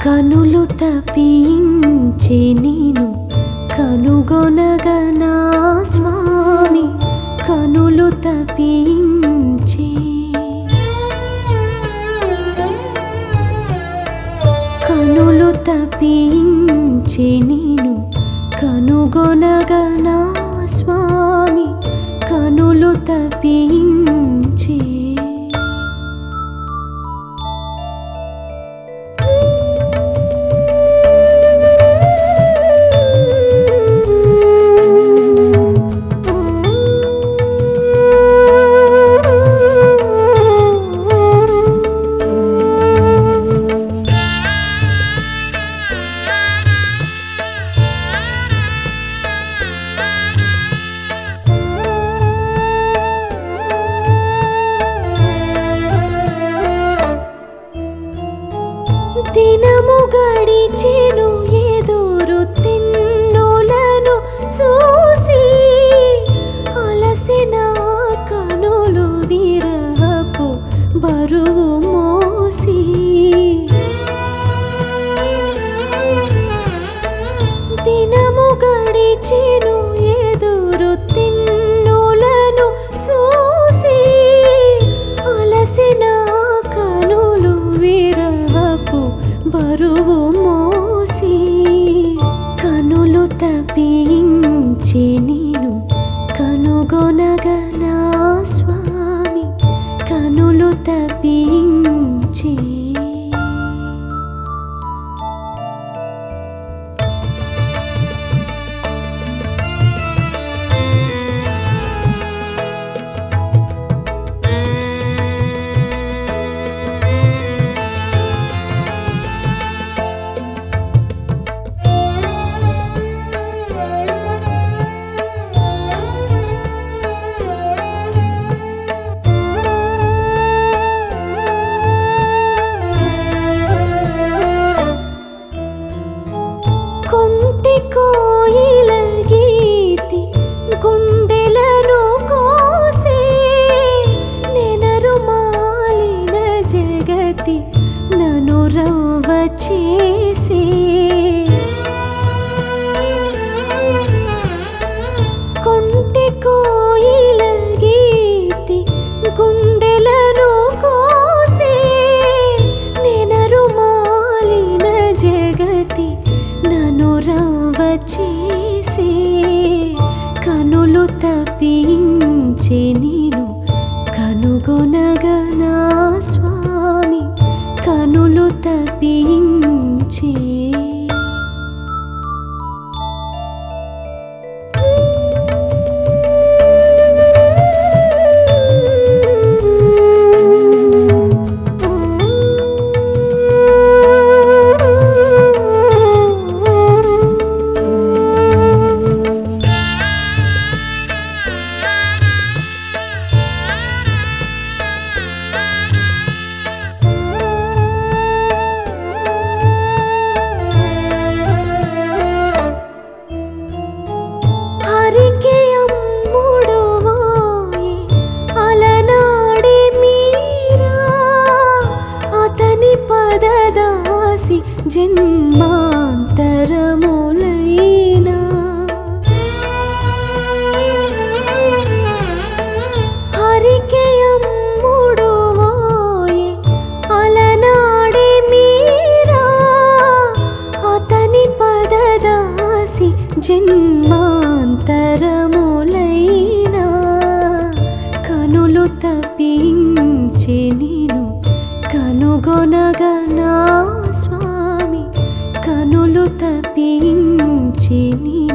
కనులు తపించే నిను కనుగొనగా నా స్వామి కనులు తపించే కనులు తపించే నిను కనుగొనగా నా స్వామి కనులు తపించే దినము గడిచెను ఎదురు తిన్నులను చూసి అలసిన కనులు విరహపు బరువు మోసి దినము గడిచెను ఎదురు తిన్నులను చూసి అలసిన కనులు విరహపు బరువు మోసి కనులు తపించే నిను కనుగొనగా నా స్వామి కనులు తపించే కొంటి కోయిల గీతి గుండెలను కోసే నెనరు మాలిన జగతి నను రవ్వ చేసే కొంటి కోయిల గీతి గుండెలను కోసే నెనరు మాలిన జగతి నను రవ్వ చేసే కనులు తపించే నిను కనుగొనగా నా స్వామి కనులు తపించే జన్మాంతరములైనా హరికి అమ్ముడు ఓయే అలనాడే మీరా అతని పదదాసి జన్మాంతరములైనా కనులు తపించే నిను కనుగొనగా నా స్వామి కనులు తపించే